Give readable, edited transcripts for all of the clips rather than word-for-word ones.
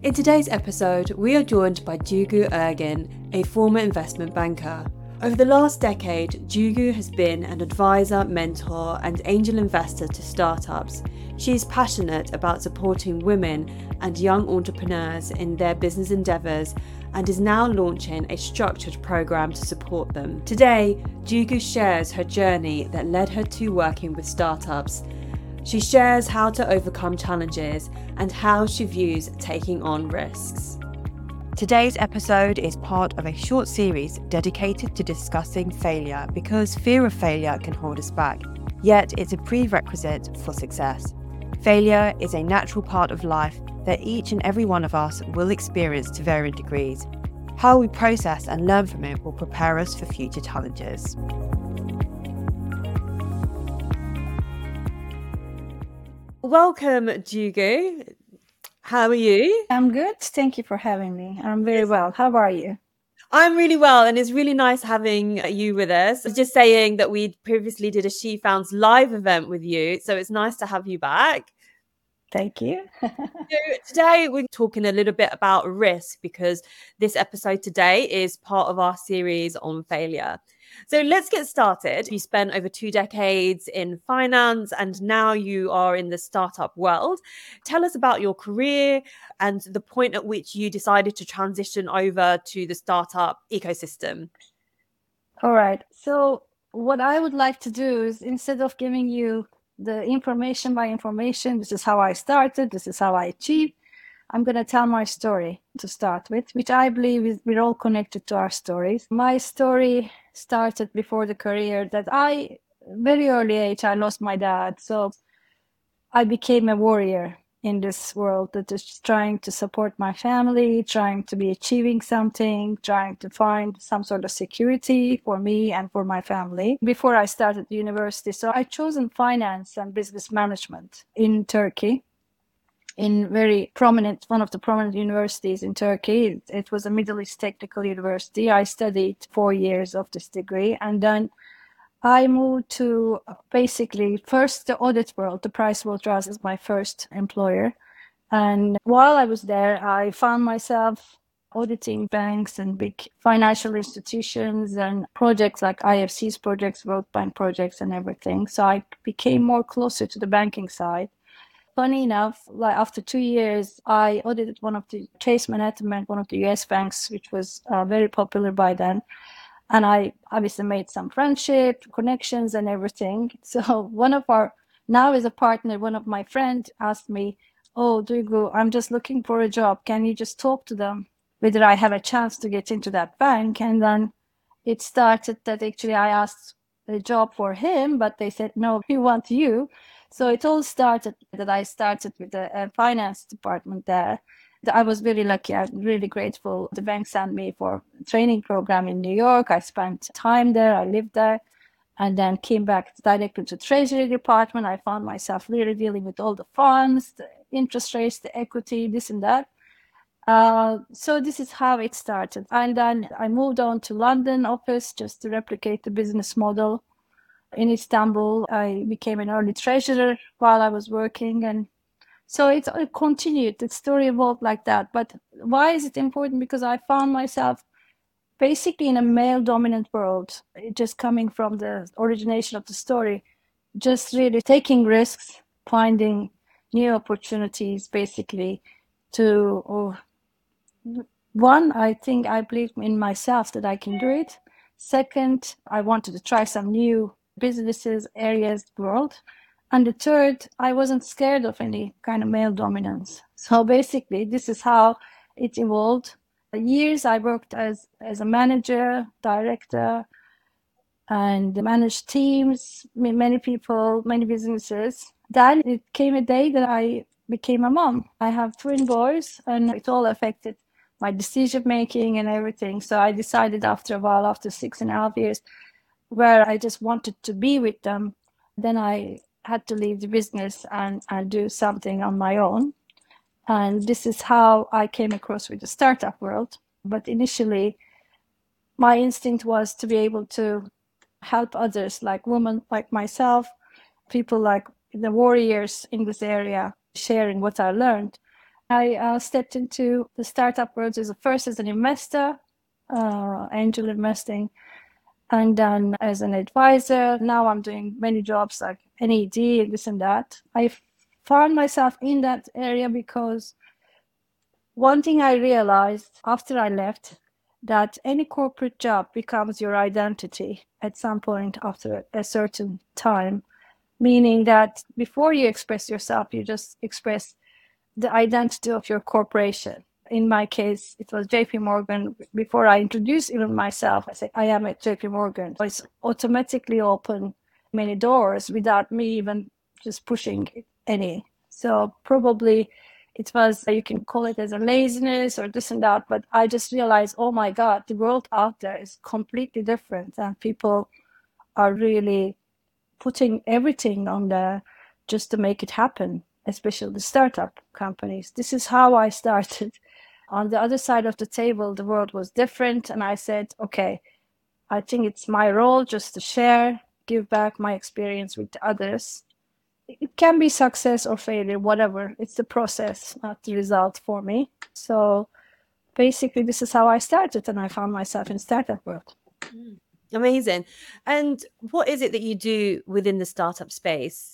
In today's episode, we are joined by Duygu Ergin, a former investment banker. Over the last decade, Duygu has been an advisor, mentor, and angel investor to startups. She is passionate about supporting women and young entrepreneurs in their business endeavours and is now launching a structured program to support them. Today, Duygu shares her journey that led her to working with startups. She shares how to overcome challenges and how she views taking on risks. Today's episode is part of a short series dedicated to discussing failure because fear of failure can hold us back, yet it's a prerequisite for success. Failure is a natural part of life that each and every one of us will experience to varying degrees. How we process and learn from it will prepare us for future challenges. Welcome, Duygu. How are you? I'm good. Thank you for having me. I'm very well. How are you? I'm really well, and it's really nice having you with us. I was just saying that we previously did a She Founds live event with you, so it's nice to have you back. Thank you. So today we're talking a little bit about risk because this episode today is part of our series on failure. So let's get started. You spent over 2 decades in finance and now you are in the startup world. Tell us about your career and the point at which you decided to transition over to the startup ecosystem. All right. So what I would like to do is, instead of giving you the information by information, this is how I started, this is how I achieved, I'm going to tell my story to start with, which I believe is we're all connected to our stories. My story started before the career that very early age, I lost my dad. So I became a warrior in this world that is trying to support my family, trying to be achieving something, trying to find some sort of security for me and for my family before I started university. So I chosen finance and business management in Turkey, in one of the prominent universities in Turkey. It was a Middle East Technical University. I studied 4 years of this degree, and then I moved to basically first the audit world. The Pricewaterhouse is my first employer. And while I was there, I found myself auditing banks and big financial institutions and projects like IFC's projects, World Bank projects and everything. So I became more closer to the banking side. Funny enough, like after 2 years, I audited one of the Chase Manhattan Bank, one of the US banks, which was very popular by then. And I obviously made some friendship, connections and everything. So now as a partner, one of my friends asked me, "Oh, Duygu, I'm just looking for a job. Can you just talk to them whether I have a chance to get into that bank?" And then it started that actually I asked a job for him, but they said, "No, we want you." So it all started that I started with the finance department there. I was very lucky. I'm really grateful. The bank sent me for a training program in New York. I spent time there. I lived there and then came back directly to Treasury Department. I found myself really dealing with all the funds, the interest rates, the equity, this and that. So this is how it started. And then I moved on to London office just to replicate the business model. In Istanbul, I became an early treasurer while I was working, and so it continued. The story evolved like that. But why is it important? Because I found myself basically in a male-dominant world, just coming from the origination of the story, just really taking risks, finding new opportunities, basically one, I think I believe in myself that I can do it. Second, I wanted to try some new businesses, areas, world. And the third, I wasn't scared of any kind of male dominance. So basically, this is how it evolved. For years, I worked as a manager, director, and managed teams, many people, many businesses. Then it came a day that I became a mom. I have twin boys, and it all affected my decision making and everything. So I decided after a while, after 6.5 years, where I just wanted to be with them, then I had to leave the business and do something on my own. And this is how I came across with the startup world. But initially, my instinct was to be able to help others, like women like myself, people like the warriors in this area, sharing what I learned. I stepped into the startup world first as an investor, angel investing, and then as an advisor. Now I'm doing many jobs like NED and this and that. I found myself in that area because one thing I realized after I left, that any corporate job becomes your identity at some point after a certain time, meaning that before you express yourself, you just express the identity of your corporation. In my case, it was JP Morgan. Before I introduce even myself, I say I am at JP Morgan. It's automatically open many doors without me even just pushing any. So probably it was, you can call it as a laziness or this and that, but I just realized, oh my God, the world out there is completely different, and people are really putting everything on there just to make it happen, especially the startup companies. This is how I started. On the other side of the table, the world was different. And I said, okay, I think it's my role just to share, give back my experience with others. It can be success or failure, whatever. It's the process, not the result for me. So basically, this is how I started, and I found myself in startup world. Amazing. And what is it that you do within the startup space?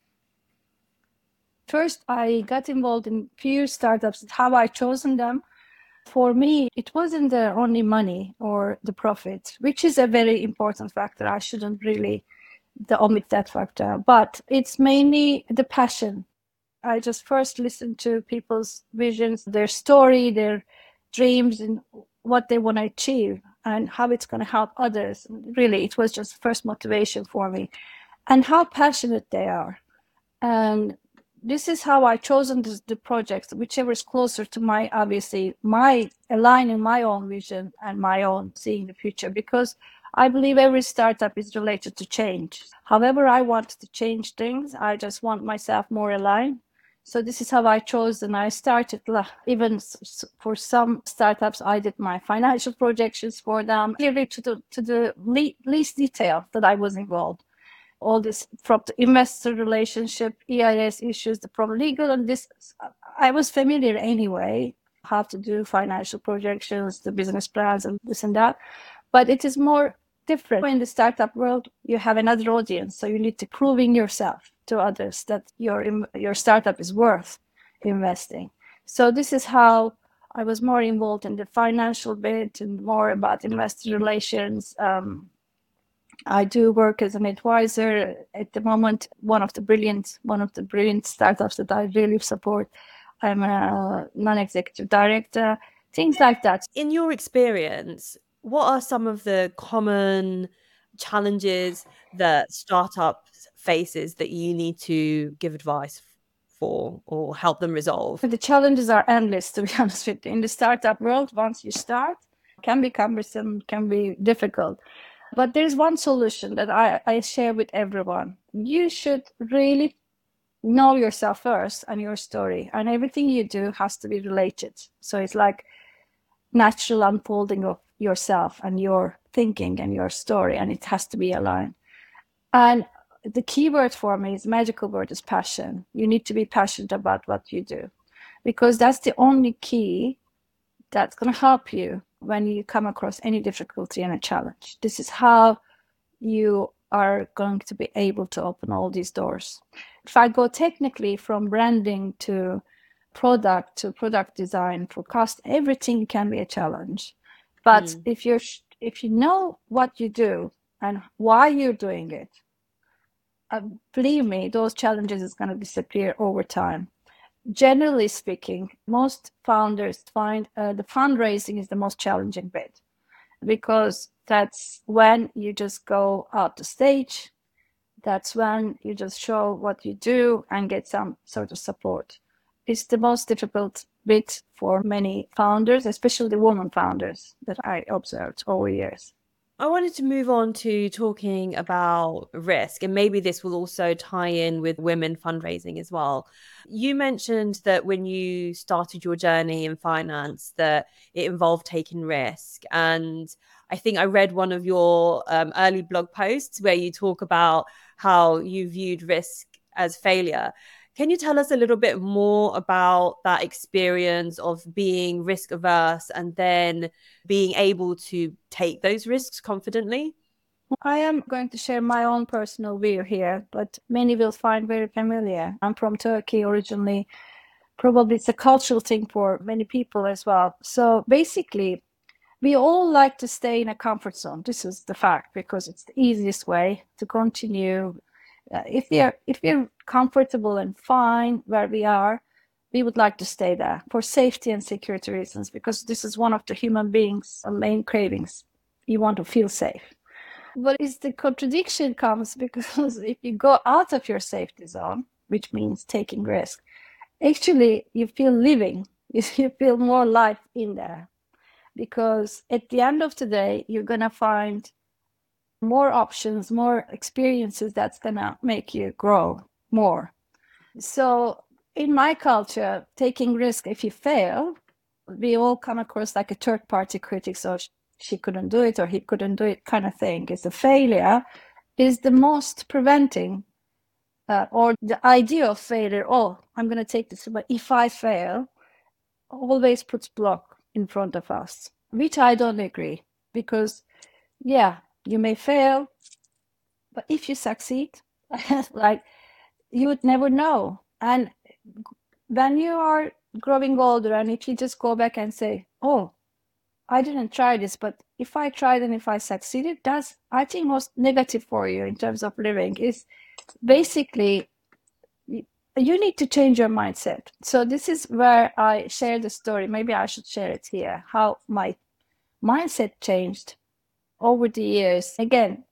First, I got involved in few startups. How I chosen them, for me, it wasn't the only money or the profit, which is a very important factor. I shouldn't really omit that factor, but it's mainly the passion. I just first listened to people's visions, their story, their dreams, and what they want to achieve and how it's going to help others. Really, it was just first motivation for me, and how passionate they are. And this is how I chosen the projects, whichever is closer to my, obviously, my aligning my own vision and my own seeing the future, because I believe every startup is related to change. However, I want to change things. I just want myself more aligned. So this is how I chose, and I started even for some startups. I did my financial projections for them, clearly to the least detail that I was involved. All this from the investor relationship, EIS issues, the from legal, and this I was familiar anyway, how to do financial projections, the business plans, and this and that. But it is more different in the startup world. You have another audience, so you need to proving yourself to others that your startup is worth investing. So this is how I was more involved in the financial bit and more about investor relations. I do work as an advisor at the moment. One of the brilliant startups that I really support. I'm a non-executive director, things like that. In your experience, what are some of the common challenges that startups faces that you need to give advice for or help them resolve? The challenges are endless, to be honest with you. In the startup world, once you start, can be cumbersome, can be difficult. But there's one solution that I share with everyone. You should really know yourself first and your story, and everything you do has to be related. So it's like natural unfolding of yourself and your thinking and your story, and it has to be aligned. And the key word for me is magical word is passion. You need to be passionate about what you do, because that's the only key that's going to help you when you come across any difficulty and a challenge. This is how you are going to be able to open all these doors. If I go technically from branding to product design, for cost, everything can be a challenge. But if you know what you do and why you're doing it, believe me, those challenges is going to disappear over time. Generally speaking, most founders find the fundraising is the most challenging bit, because that's when you just go out the stage. That's when you just show what you do and get some sort of support. It's the most difficult bit for many founders, especially the women founders that I observed over years. I wanted to move on to talking about risk, and maybe this will also tie in with women fundraising as well. You mentioned that when you started your journey in finance, that it involved taking risk. And I think I read one of your early blog posts where you talk about how you viewed risk as failure. Can you tell us a little bit more about that experience of being risk averse and then being able to take those risks confidently? I am going to share my own personal view here, but many will find very familiar. I'm from Turkey originally. Probably it's a cultural thing for many people as well. So basically, we all like to stay in a comfort zone. This is the fact, because it's the easiest way to continue. If we're comfortable and fine where we are, we would like to stay there for safety and security reasons, because this is one of the human beings' main cravings. You want to feel safe. But is the contradiction comes because if you go out of your safety zone, which means taking risk, actually you feel living. You feel more life in there, because at the end of the day, you're going to find more options, more experiences that's going to make you grow more. So in my culture, taking risk, if you fail, we all come across like a third party critic. So she couldn't do it or he couldn't do it kind of thing. Is the failure is the most preventing or the idea of failure. Oh, I'm going to take this, but if I fail, always puts block in front of us, which I don't agree, because yeah, you may fail, but if you succeed, like, you would never know. And when you are growing older, and if you just go back and say, oh, I didn't try this, but if I tried and if I succeeded, that's, I think, most negative for you in terms of living is basically you need to change your mindset. So this is where I share the story. Maybe I should share it here, how my mindset changed over the years. Again,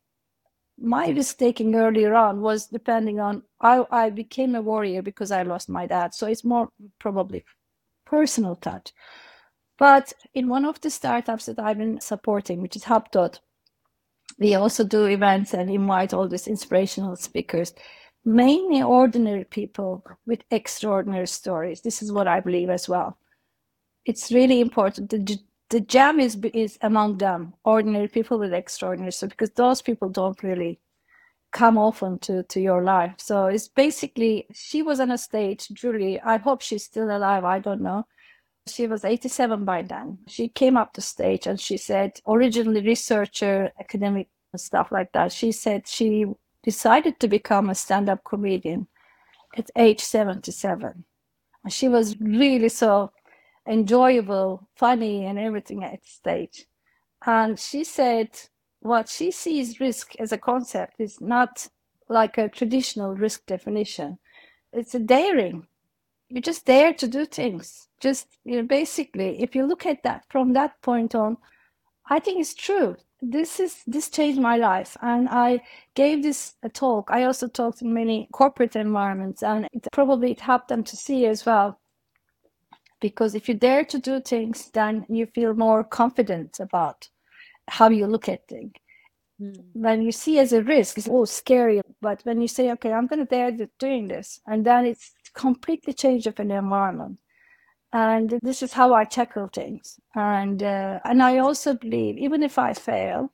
my risk taking earlier on was depending on, I became a warrior because I lost my dad. So it's more probably personal touch. But in one of the startups that I've been supporting, which is HubDot, we also do events and invite all these inspirational speakers, mainly ordinary people with extraordinary stories. This is what I believe as well. It's really important. The gem is among them, ordinary people with extraordinary stories, because those people don't really come often to your life. So it's basically, she was on a stage, Julie, I hope she's still alive, I don't know. She was 87 by then. She came up the stage and she said, originally researcher, academic, and stuff like that. She said she decided to become a stand-up comedian at age 77. And she was really so enjoyable, funny, and everything at stage. And she said what she sees risk as a concept is not like a traditional risk definition. It's a daring. You just dare to do things. Just, basically, if you look at that from that point on, I think it's true. This changed my life, and I gave this a talk. I also talked in many corporate environments, and it helped them to see as well. Because if you dare to do things, then you feel more confident about how you look at things. When you see as a risk, it's scary. But when you say, okay, I'm going to dare doing this, and then it's completely change of an environment. And this is how I tackle things. And I also believe, even if I fail,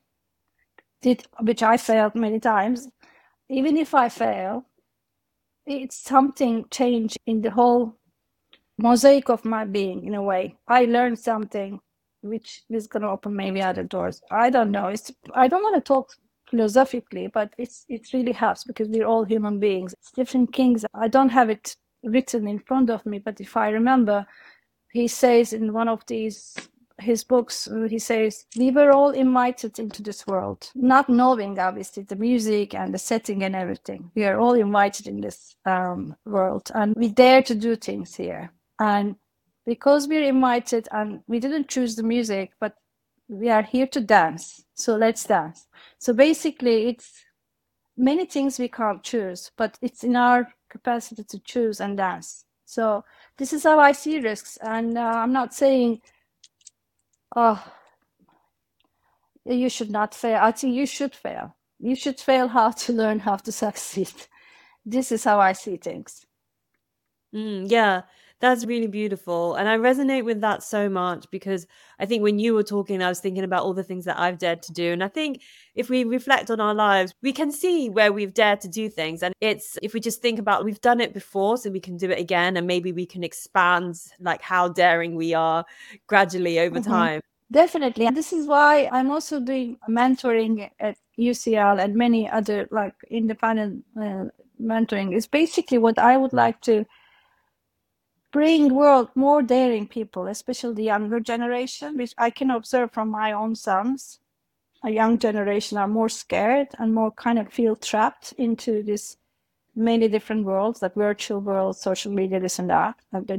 which I failed many times, even if I fail, it's something change in the whole mosaic of my being, in a way. I learned something which is going to open maybe other doors. I don't know. I don't want to talk philosophically, but it really helps, because we're all human beings. Stephen King's, I don't have it written in front of me, but if I remember, he says in one of his books, he says, we were all invited into this world, not knowing, obviously, the music and the setting and everything. We are all invited in this world, and we dare to do things here. And because we're invited and we didn't choose the music, but we are here to dance. So let's dance. So basically, it's many things we can't choose, but it's in our capacity to choose and dance. So this is how I see risks. And I'm not saying, oh, you should not fail. I think you should fail. You should fail how to learn how to succeed. This is how I see things. Yeah, That's really beautiful. And I resonate with that so much because I think when you were talking, I was thinking about all the things that I've dared to do. And I think if we reflect on our lives, we can see where we've dared to do things. And it's, if we just think about, we've done it before, so we can do it again. And maybe we can expand like how daring we are gradually over Mhm. time. Definitely. And this is why I'm also doing mentoring at UCL and many other like independent mentoring. Is basically what I would like to bring world more daring people, especially the younger generation, which I can observe from my own sons. A young generation are more scared and more kind of feel trapped into this many different worlds, like virtual world, social media, this and that.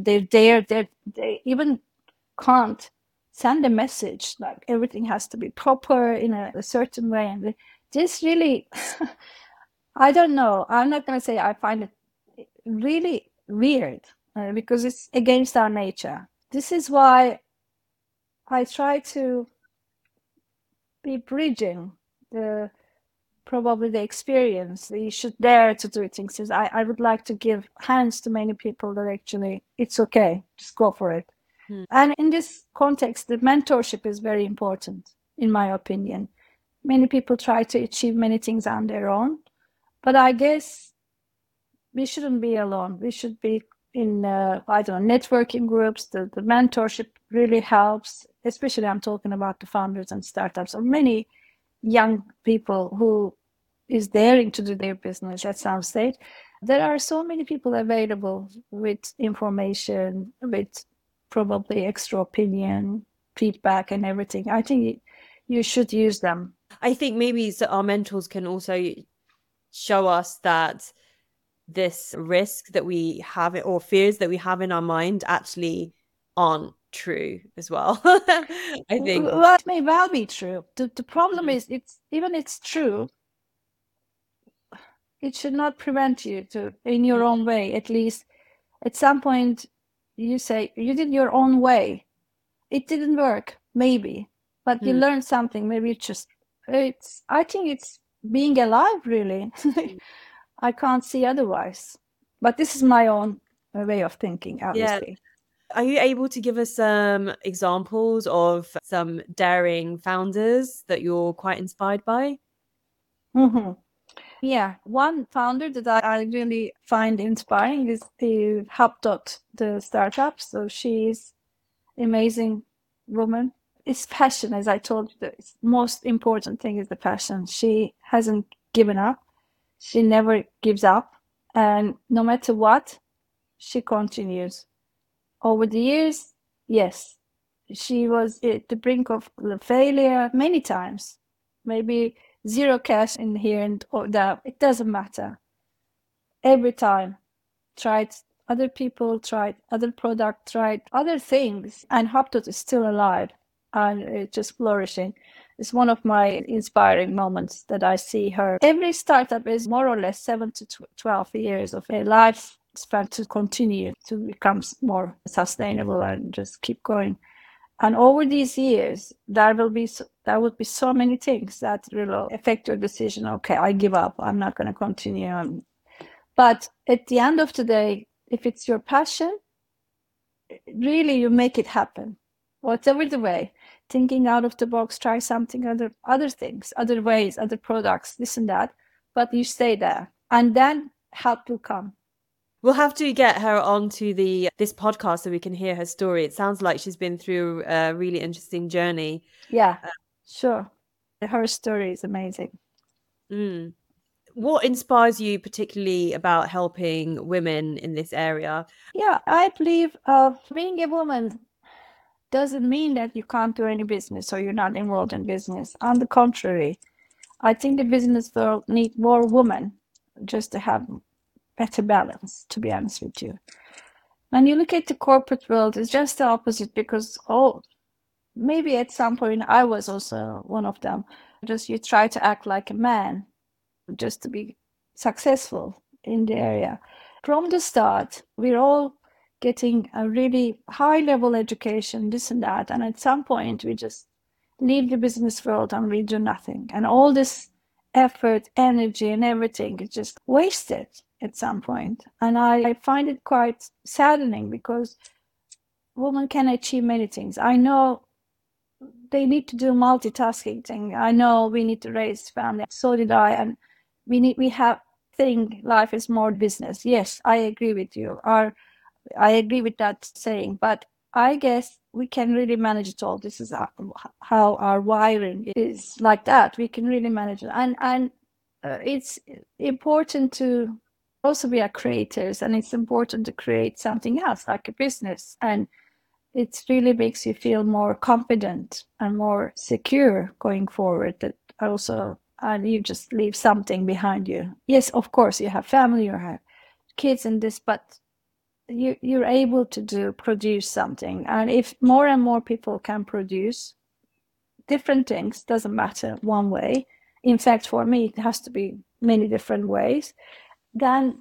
They even can't send a message. Like everything has to be proper in a certain way, and this really, I don't know. I'm not gonna say I find it really weird because it's against our nature. This is why I try to be bridging the probably the experience. You should dare to do things. I would like to give hands to many people that actually it's okay, just go for it. And in this context, the mentorship is very important, in my opinion. Many people try to achieve many things on their own, but I guess we shouldn't be alone. We should be in, I don't know, networking groups. The mentorship really helps, especially I'm talking about the founders and startups or many young people who is daring to do their business at some stage. There are so many people available with information, with probably extra opinion, feedback, and everything. I think you should use them. I think maybe so our mentors can also show us that this risk that we have or fears that we have in our mind actually aren't true as well. I think. Well, it may well be true. The problem is, it's true, it should not prevent you to, in your own way, at least at some point, you say you did your own way. It didn't work, maybe, but you learned something. Maybe I think it's being alive, really. I can't see otherwise. But this is my own way of thinking, Yeah. obviously. Are you able to give us some examples of some daring founders that you're quite inspired by? Mm-hmm. Yeah, one founder that I really find inspiring is the HubDot, the startup. So she's amazing woman. It's passion, as I told you. The most important thing is the passion. She hasn't given up. She never gives up. And no matter what, she continues. Over the years, yes, she was at the brink of failure many times. Maybe zero cash in here and or there. It doesn't matter. Every time, tried other people, tried other product, tried other things, and HubDot is still alive and it's just flourishing. It's one of my inspiring moments that I see her. Every startup is more or less 7 to 12 years of a lifespan to continue to become more sustainable and just keep going. And over these years, there would be so many things that will affect your decision. Okay, I give up. I'm not going to continue. But at the end of the day, if it's your passion, really you make it happen. Whatever the way, thinking out of the box, try something other things, other ways, other products, this and that. But you stay there, and then help will come. We'll have to get her onto this podcast so we can hear her story. It sounds like she's been through a really interesting journey. Yeah, sure. Her story is amazing. What inspires you particularly about helping women in this area? Yeah, I believe being a woman doesn't mean that you can't do any business or you're not enrolled in business. On the contrary, I think the business world need more women just to have better balance, to be honest with you. When you look at the corporate world, it's just the opposite because, maybe at some point I was also one of them. Just you try to act like a man just to be successful in the area. From the start, we're all getting a really high level education, this and that. And at some point, we just leave the business world and we do nothing. And all this effort, energy, and everything is just wasted. at some point. And I find it quite saddening because women can achieve many things. I know they need to do multitasking thing. I know we need to raise family. So did I. And we have think life is more business. Yes, I agree with you. I agree with that saying, but I guess we can really manage it all. This is how our wiring is like that. We can really manage it. And it's important to also be a creators, and it's important to create something else like a business. And it really makes you feel more confident and more secure going forward, that also, and you just leave something behind you. Yes, of course, you have family, you have kids and this, but you're able to produce something. And if more and more people can produce different things, doesn't matter one way. In fact, for me, it has to be many different ways. Then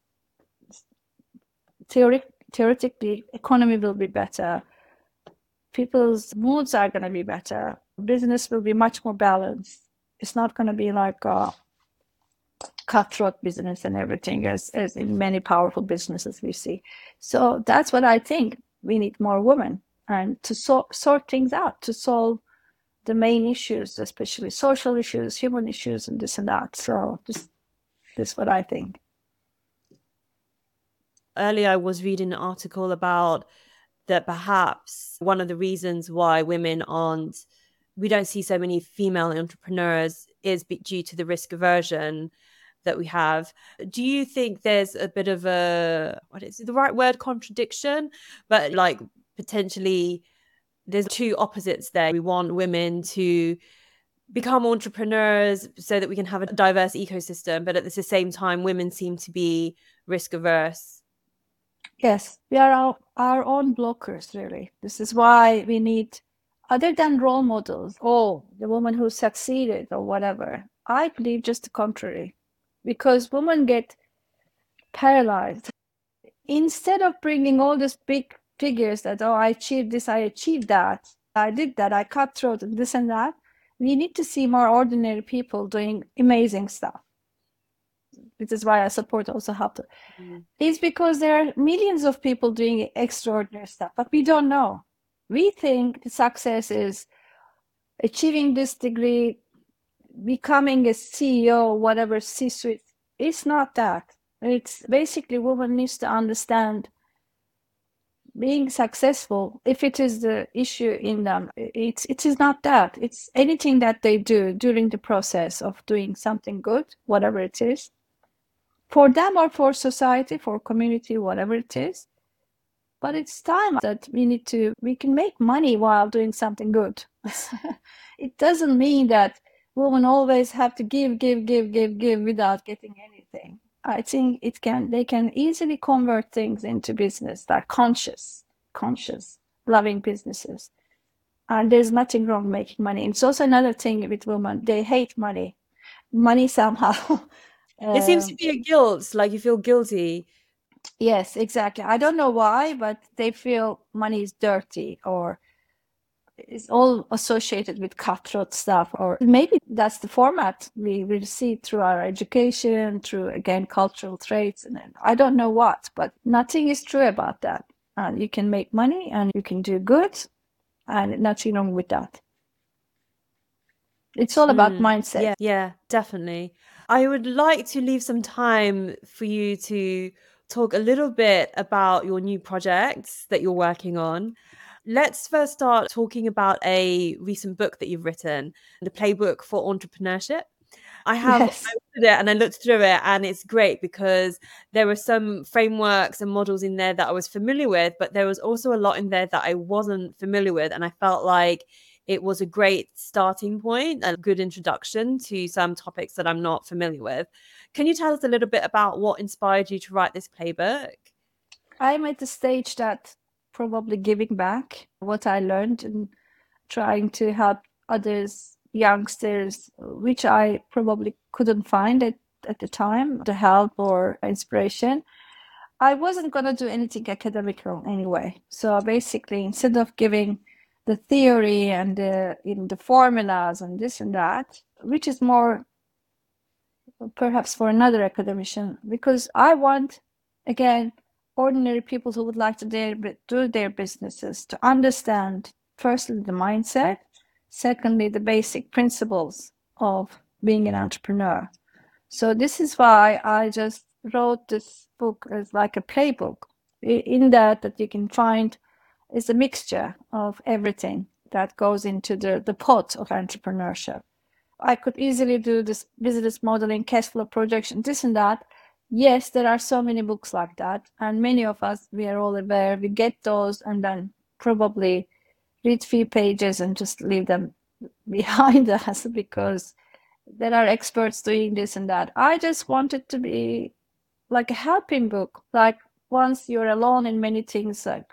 theoretically, economy will be better. People's moods are going to be better. Business will be much more balanced. It's not going to be like a cutthroat business and everything as in many powerful businesses we see. So that's what I think. We need more women and to sort things out, to solve the main issues, especially social issues, human issues, and this and that. So this is what I think. Earlier, I was reading an article about that perhaps one of the reasons why we don't see so many female entrepreneurs is due to the risk aversion that we have. Do you think there's a bit of what is the right word, contradiction, but like potentially there's two opposites there? We want women to become entrepreneurs so that we can have a diverse ecosystem, but at the same time, women seem to be risk averse. Yes, we are our own blockers, really. This is why we need, other than role models, the woman who succeeded or whatever, I believe just the contrary. Because women get paralyzed. Instead of bringing all these big figures that, I achieved this, I achieved that, I did that, I cut throat and this and that, we need to see more ordinary people doing amazing stuff. This is why I support also Help. It's because there are millions of people doing extraordinary stuff, but we don't know. We think the success is achieving this degree, becoming a CEO, whatever, C-suite. It's not that. It's basically women needs to understand being successful, if it is the issue in them, it is not that. It's anything that they do during the process of doing something good, whatever it is, for them or for society, for community, whatever it is. But it's time that we can make money while doing something good. It doesn't mean that women always have to give without getting anything. I think they can easily convert things into business that are conscious, loving businesses. And there's nothing wrong making money. It's also another thing with women, they hate money. Money somehow. It seems to be a guilt, like you feel guilty. Yes, exactly. I don't know why, but they feel money is dirty or it's all associated with cutthroat stuff, or maybe that's the format we receive through our education, through, again, cultural traits, and I don't know what, but nothing is true about that. And you can make money and you can do good, and nothing wrong with that. It's all about mindset. Yeah, definitely. I would like to leave some time for you to talk a little bit about your new projects that you're working on. Let's first start talking about a recent book that you've written, The Playbook for Entrepreneurship. I read it and I looked through it, and it's great because there were some frameworks and models in there that I was familiar with, but there was also a lot in there that I wasn't familiar with. And I felt like it was a great starting point, a good introduction to some topics that I'm not familiar with. Can you tell us a little bit about what inspired you to write this playbook? I'm at the stage that probably giving back what I learned and trying to help others, youngsters, which I probably couldn't find at the time, the help or inspiration. I wasn't going to do anything academical anyway. So basically, instead of giving the theory and the formulas and this and that, which is more perhaps for another academician, because I want, again, ordinary people who would like to do their businesses to understand, firstly, the mindset, secondly, the basic principles of being an entrepreneur. So this is why I just wrote this book as like a playbook. In that you can find is a mixture of everything that goes into the pot of entrepreneurship. I could easily do this business modeling, cash flow projection, this and that. Yes, there are so many books like that. And many of us, we are all aware, we get those and then probably read few pages and just leave them behind us because there are experts doing this and that. I just want it to be like a helping book. Like once you're alone in many things, like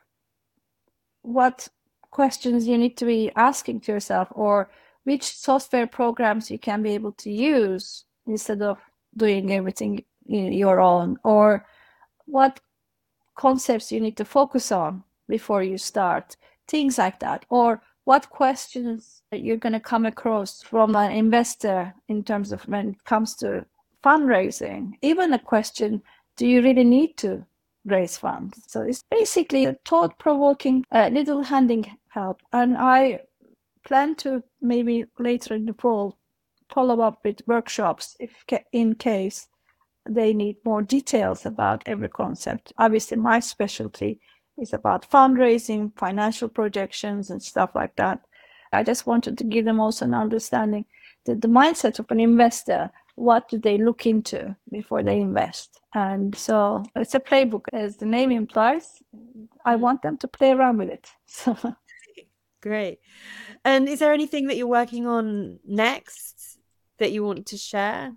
what questions you need to be asking to yourself, or which software programs you can be able to use instead of doing everything in your own, or what concepts you need to focus on before you start, things like that, or what questions you're going to come across from an investor in terms of when it comes to fundraising, even a question, do you really need to raise funds? So it's basically a thought-provoking little handing help. And I plan to maybe later in the fall follow up with workshops if in case they need more details about every concept. Obviously, my specialty is about fundraising, financial projections, and stuff like that. I just wanted to give them also an understanding that the mindset of an investor, what do they look into before they invest? And so it's a playbook, as the name implies. I want them to play around with it. So Great. And is there anything that you're working on next that you want to share?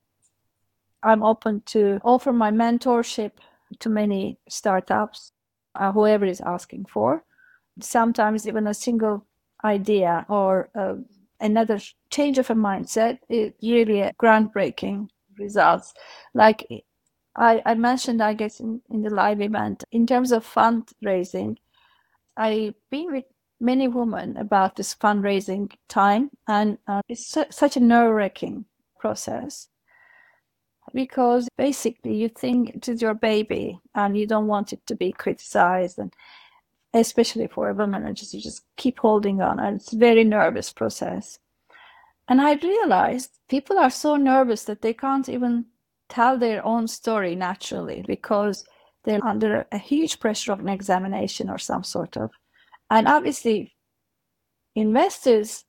I'm open to offer my mentorship to many startups, whoever is asking for. Sometimes even a single idea or another change of a mindset is really a groundbreaking results. Like I mentioned, I guess, in the live event, in terms of fundraising, I've been with many women about this fundraising time, and it's such a nerve-wracking process because basically you think it is your baby and you don't want it to be criticized, and especially for a woman, and you just keep holding on, and it's a very nervous process. And I realized people are so nervous that they can't even tell their own story naturally because they're under a huge pressure of an examination or some sort of. And obviously, investors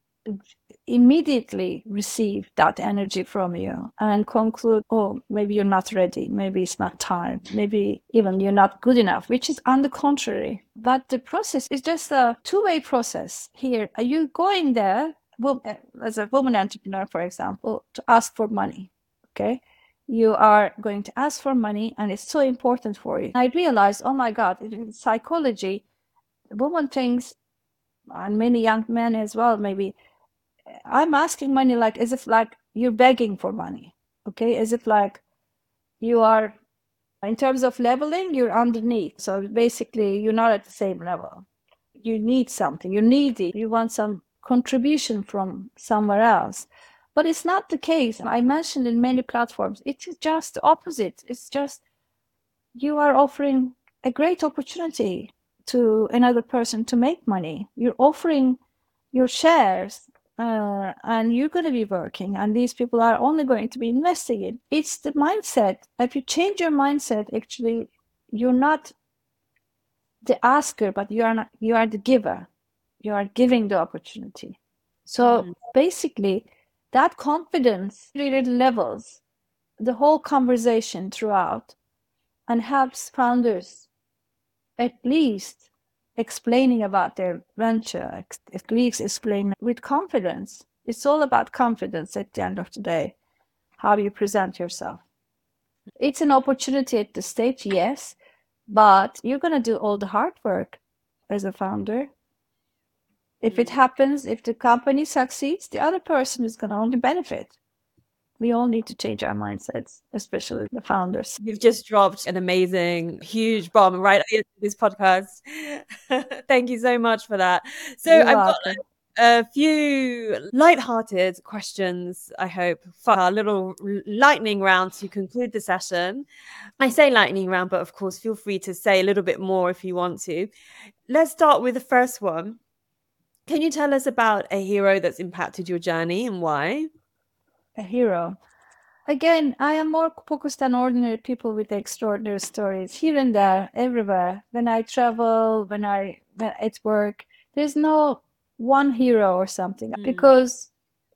immediately receive that energy from you and conclude, oh, maybe you're not ready, maybe it's not time, maybe even you're not good enough, which is on the contrary. But the process is just a two-way process here. Are you going there as a woman entrepreneur, for example, to ask for money? Okay. You are going to ask for money and it's so important for you. I realized, oh my God, in psychology, the woman thinks, and many young men as well, maybe, I'm asking money like as if like you're begging for money, okay? As if like you are, in terms of leveling, you're underneath. So basically, you're not at the same level. You need something, you're needy, you want some contribution from somewhere else. But it's not the case. I mentioned in many platforms, it's just the opposite. It's just you are offering a great opportunity to another person to make money. You're offering your shares and you're going to be working, and these people are only going to be investing in. It's the mindset. If you change your mindset, actually, you're not the asker, but you are the giver. You are giving the opportunity. So basically, that confidence really levels the whole conversation throughout and helps founders at least explaining about their venture, at least explain with confidence. It's all about confidence at the end of the day, how you present yourself. It's an opportunity at the stage, yes, but you're going to do all the hard work as a founder. If it happens, if the company succeeds, the other person is going to only benefit. We all need to change our mindsets, especially the founders. You've just dropped an amazing, huge bomb right at the end of this podcast. Thank you so much for that. So You're I've got welcome. a few light-hearted questions, I hope, for our little lightning round to conclude the session. I say lightning round, but of course, feel free to say a little bit more if you want to. Let's start with the first one. Can you tell us about a hero that's impacted your journey and why? A hero. Again, I am more focused on ordinary people with extraordinary stories here and there, everywhere. When I travel, when at work, there's no one hero or something because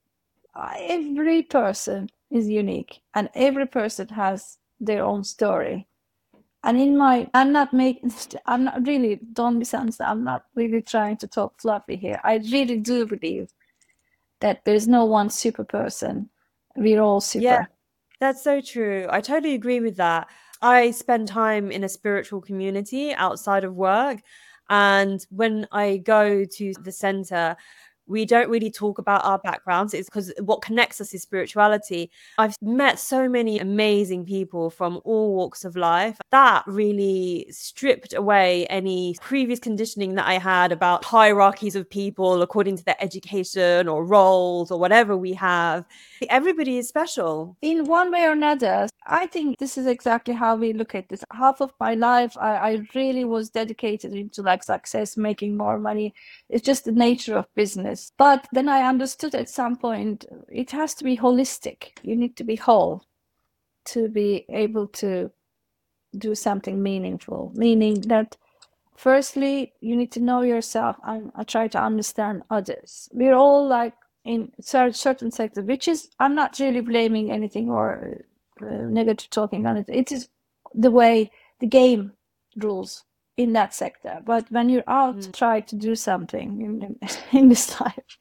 every person is unique and every person has their own story. And I'm not really, don't misunderstand, I'm not really trying to talk fluffy here. I really do believe that there's no one super person. We're all super. Yeah, that's so true. I totally agree with that. I spend time in a spiritual community outside of work. And when I go to the center, we don't really talk about our backgrounds. It's because what connects us is spirituality. I've met so many amazing people from all walks of life. That really stripped away any previous conditioning that I had about hierarchies of people according to their education or roles or whatever we have. Everybody is special. In one way or another, I think this is exactly how we look at this. Half of my life, I really was dedicated into like success, making more money. It's just the nature of business. But then I understood at some point, it has to be holistic. You need to be whole to be able to do something meaningful, meaning that firstly, you need to know yourself and try to understand others. We're all like in certain sector, which is, I'm not really blaming anything or negative talking on it. It is the way the game rules in that sector. But when you're out, try to do something in this life.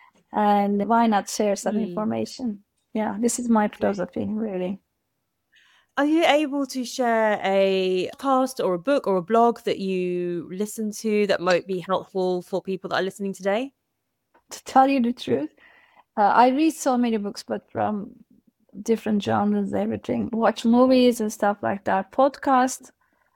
And why not share some information? Yeah, this is my philosophy, really. Are you able to share a podcast or a book or a blog that you listen to that might be helpful for people that are listening today? To tell you the truth, I read so many books, but from different genres, everything. Watch movies and stuff like that. Podcast,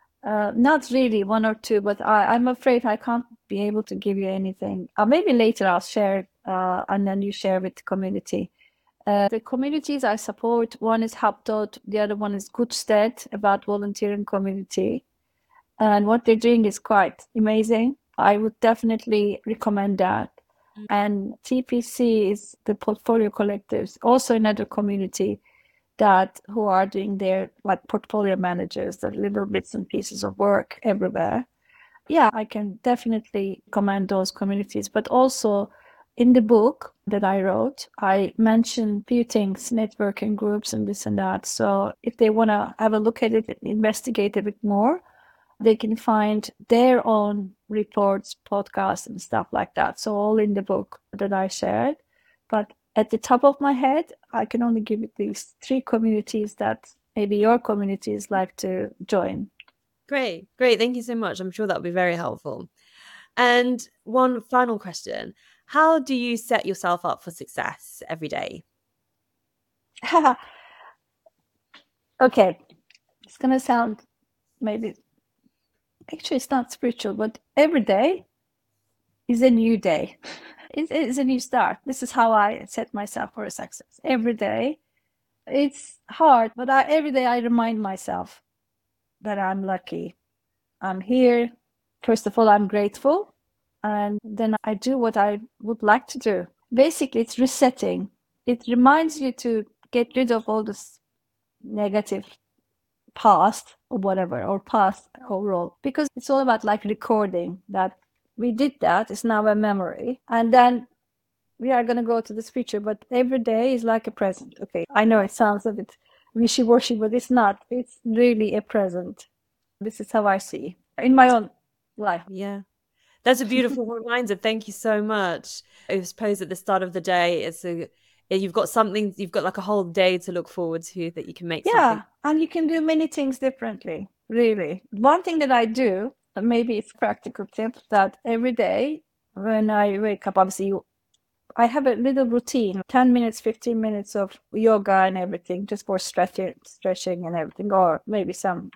not really, one or two, but I'm afraid I can't be able to give you anything. Maybe later I'll share, and then you share with the community. The communities I support, one is HubDot, the other one is Goodstead, about volunteering community. And what they're doing is quite amazing. I would definitely recommend that. And TPC is the Portfolio Collectives, also another community that who are doing their like portfolio managers, the little bits and pieces of work everywhere. Yeah, I can definitely commend those communities. But also in the book that I wrote, I mentioned a few things, networking groups and this and that. So if they want to have a look at it, investigate a bit more, they can find their own reports, podcasts, and stuff like that. So all in the book that I shared. But at the top of my head, I can only give it these three communities that maybe your communities like to join. Great. Thank you so much. I'm sure that'll be very helpful. And one final question. How do you set yourself up for success every day? Okay, it's going to sound maybe, actually, it's not spiritual, but every day is a new day. It's a new start. This is how I set myself for a success. Every day. It's hard, but every day I remind myself that I'm lucky. I'm here. First of all, I'm grateful. And then I do what I would like to do. Basically, it's resetting. It reminds you to get rid of all this negative past or whatever, or past overall, because it's all about like recording that we did that. It's now a memory. And then we are going to go to this future, but every day is like a present. Okay, I know it sounds a bit wishy-washy, but it's not. It's really a present. This is how I see in my own life. Yeah. That's a beautiful reminder. Thank you so much. I suppose at the start of the day, you've got something, you've got like a whole day to look forward to that you can make something. And you can do many things differently, really. One thing that I do, maybe it's a practical tip, that every day when I wake up, obviously I have a little routine, 10 minutes, 15 minutes of yoga and everything, just for stretching and everything, or maybe some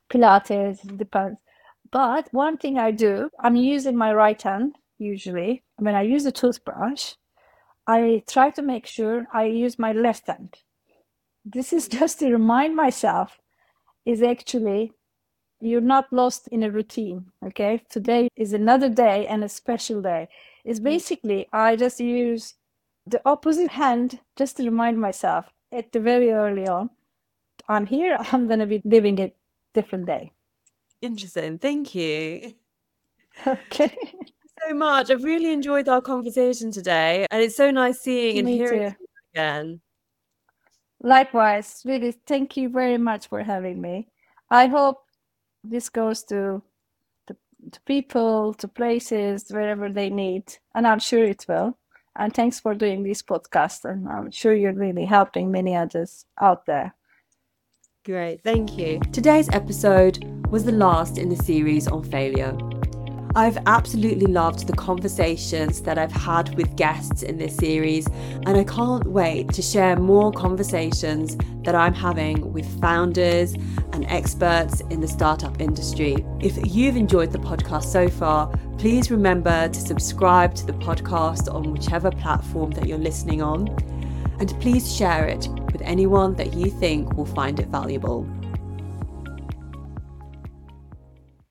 Pilates, depends. But one thing I do, I'm using my right hand usually, when I use a toothbrush, I try to make sure I use my left hand. This is just to remind myself is actually you're not lost in a routine. Okay, today is another day and a special day. It's basically I just use the opposite hand just to remind myself at the very early on, I'm here, I'm going to be living a different day. Interesting. Thank you. Okay. So much. I've really enjoyed our conversation today, and it's so nice seeing and Me hearing too. you again. Likewise, really, thank you very much for having me. I hope this goes to people, to places, wherever they need, and I'm sure it will. And thanks for doing this podcast, and I'm sure you're really helping many others out there. Great, thank you. Today's episode was the last in the series on failure. I've absolutely loved the conversations that I've had with guests in this series, and I can't wait to share more conversations that I'm having with founders and experts in the startup industry. If you've enjoyed the podcast so far, please remember to subscribe to the podcast on whichever platform that you're listening on, and please share it with anyone that you think will find it valuable.